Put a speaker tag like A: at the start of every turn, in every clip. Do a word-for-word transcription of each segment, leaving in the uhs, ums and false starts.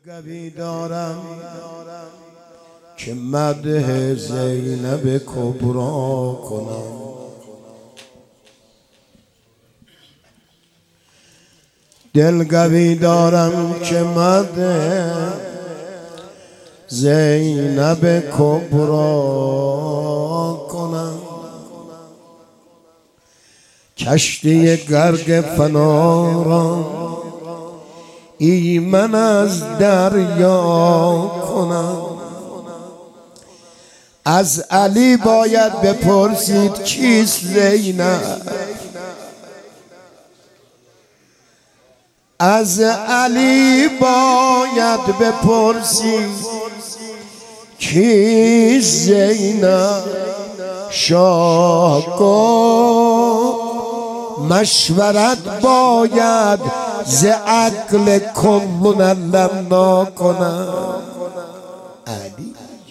A: قوی دارم که مدح زینب کبرا کنم. دل قوی دارم که مدح زینب کبرا کنم. کشتی غرق فنا را ایمن از دریا کنم. از علی باید بپرسید کیست زینب، از علی باید بپرسید کیست زینب. شاه گفت مشورت باید ز عقل کن علمنا کنم. علی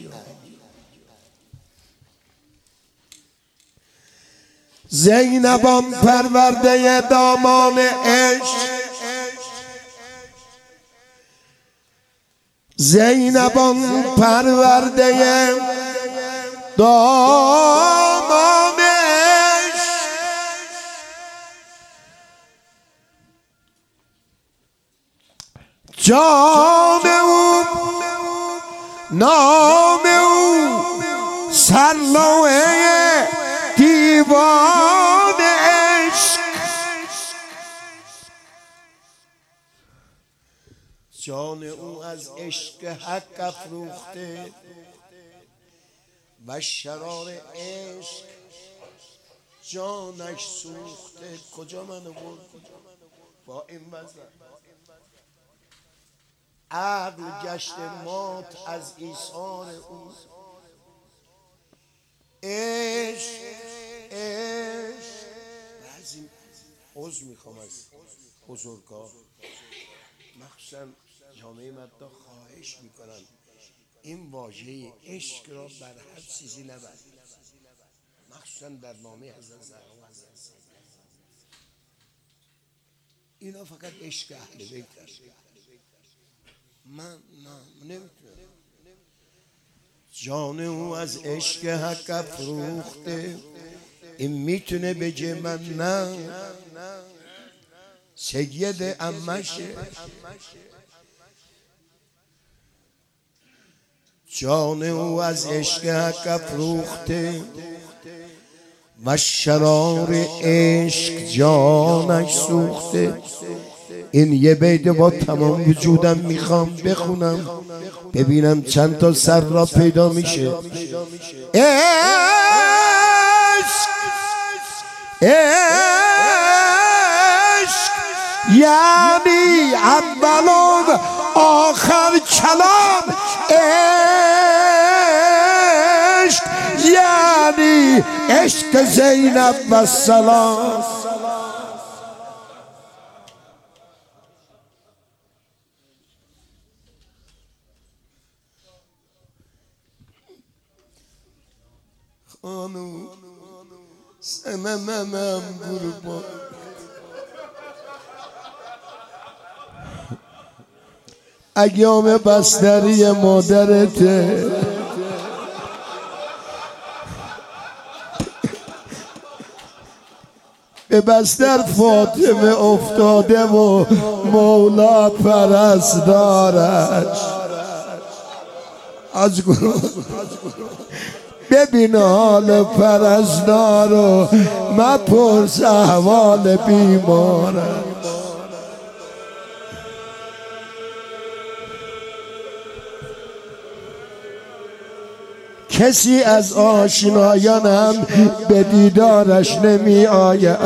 A: زینبان پرورده دامان عشق، زینبان پرورده دامان عشق. جان او نام او سرلوحه دیوان عشق. جان او از عشق حق افروخته و شرار عشق جانش سوخته. کجا منو برد با این وزن؟ عقل گشت مات از ایثار او. عشق عشق بعضی عذر میخوام از بزرگا، مخصوصا جامعه مددا خواهش میکنم این واژه عشق را بر هر چیزی نبرید، مخصوصا در نامه حضرت زهرا و حضرت سیدنا. اینا فقط عشق اهل بیت است. من نه نمیتونم. جان او از عشق حق افروخته، این میتونه بگه من نه؟ سید عمشه. جان او از عشق حق افروخته و شرار عشق جانش سوخته. این یه بیت با تمام وجودم میخوام بخونم ببینم چند تا سر را پیدا میشه. عشق عشق یعنی اول و آخر کلام. عشق یعنی عشق زینب و سلام. خانو سممم قربان ایام بستری مادرته، به بستر فاطمه افتاده و مولا پرستارش. از ببین حال پرستارو مپرس احوال بیمارش. کسی از آشنایانم به دیدارش نمی آید.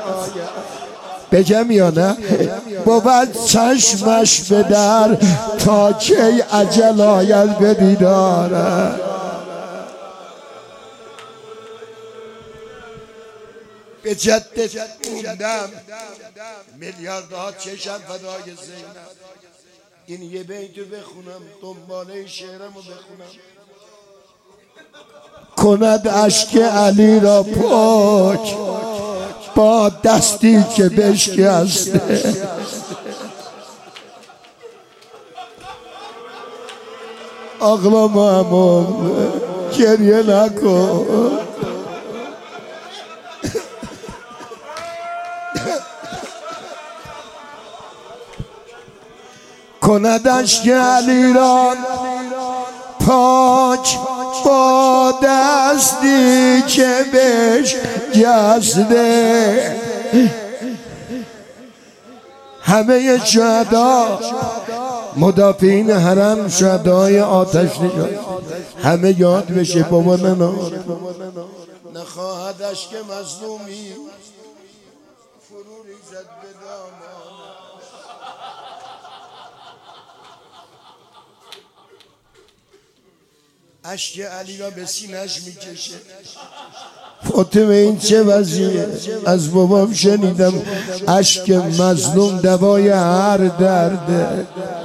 A: بگم یا نه؟ بود چشمش به در تا کی اجل آید به دیدارش. به جدت موندم میلیاردها چشم فدای زینب. این یه بیتو بخونم دنباله شعرمو بخونم. کند اشک علی را پاک با دستی که بشکسته. ağlama aman geriye نکن کند اشک علیران پاک با دستی که بهش جسده همه شهدا مدافعین حرم شهدای آتش نشان همه یاد بشه بابا نناد نخواهد اشک مظلومی فرو ریزد به دامان اشک علی را به سینه‌اش میکشه فاطمه این چه وضعیه از بابام شنیدم اشک مظلوم دوای هر درده